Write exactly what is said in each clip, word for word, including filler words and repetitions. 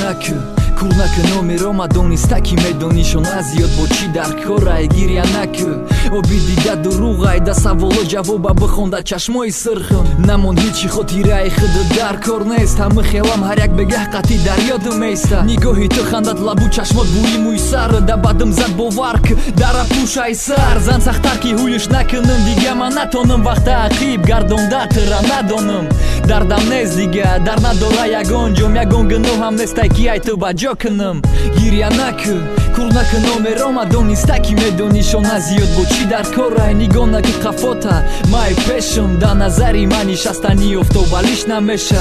накӯ курнакӯ номеро мадонистаки медонишон аз зиёд бо чӣ дар корай гирья накӯ оби дида дуруғай да саволо ҷавоба бихонда чашмои сирхон намон ҳичи хотираи худу дар кор нест ҳама хелам ҳар як бегаҳ қатӣ дар ёдам места нигоҳи ту хандат лабу чашмот бӯи мӯи сар да бадам зад бовар к дара пӯшай сар зан сахтар ки ҳуюш накунам дига ман натонам вақта ақиб гардонда тира надонам дардам нест дига дар надора ягон ҷом ягон гуноҳам нестай ки ай ту ба ҷо кунам гирья накӯ курнакӯ номеро мадонистаки медонишон аз зиёд бо чӣ дар корай нигоҳ накӣ қафота май пешам да назари ман нишастани офтобалиш намеша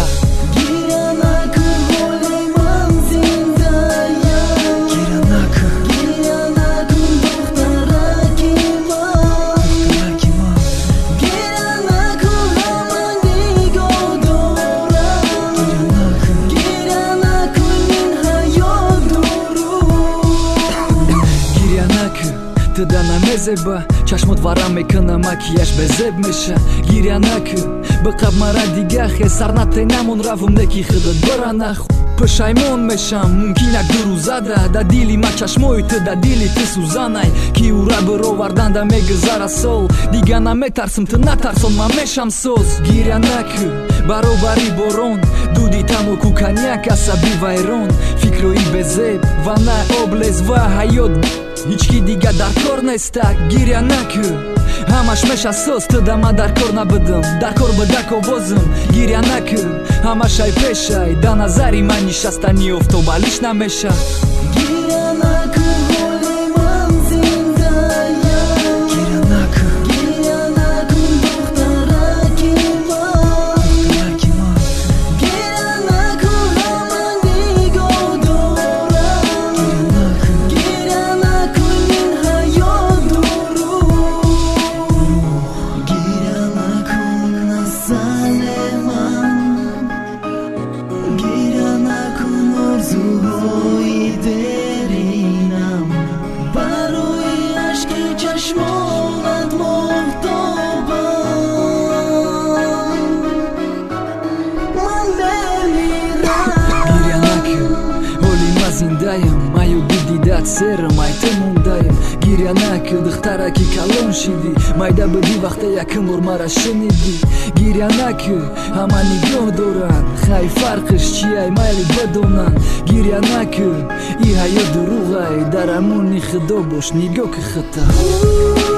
туда намезеба чашмот варам мекунам макияж безеб меша гирья накӯ биқаб мара дига хе сарнате намон равм неки худат биранах пушаймон мешам мумкин як ду рӯзада да дили ма чашмои ту да дили ту сӯзанай ки ура бироварданда мегузара сол дига наметарсам ту натарсон ман мешам соз гирья накӯ баробари борон дуди тамоку коньяк асаби вайрон фикрои безеб ва на облез ва ҳаёт ҳички дига дар кор неста гирья накӯ ҳамаш меша соз ту да ма дар кор набудам дар кор будак овозам гирья накӯ ҳамашай пешай да назари ман нишастани офтобалиш намеша зиндаям маю дидидат серам ай ту мондаям гирья накӯ духтараки калон шидӣ майда будӣ вақте якум бор мара шунидӣ гирья накӯ ҳама нигоҳ доранд хай фарқиш чиай майли бадонанд гирья накӯ и ҳаёт дуруғай дар амони худо бош нигоҳ ки хута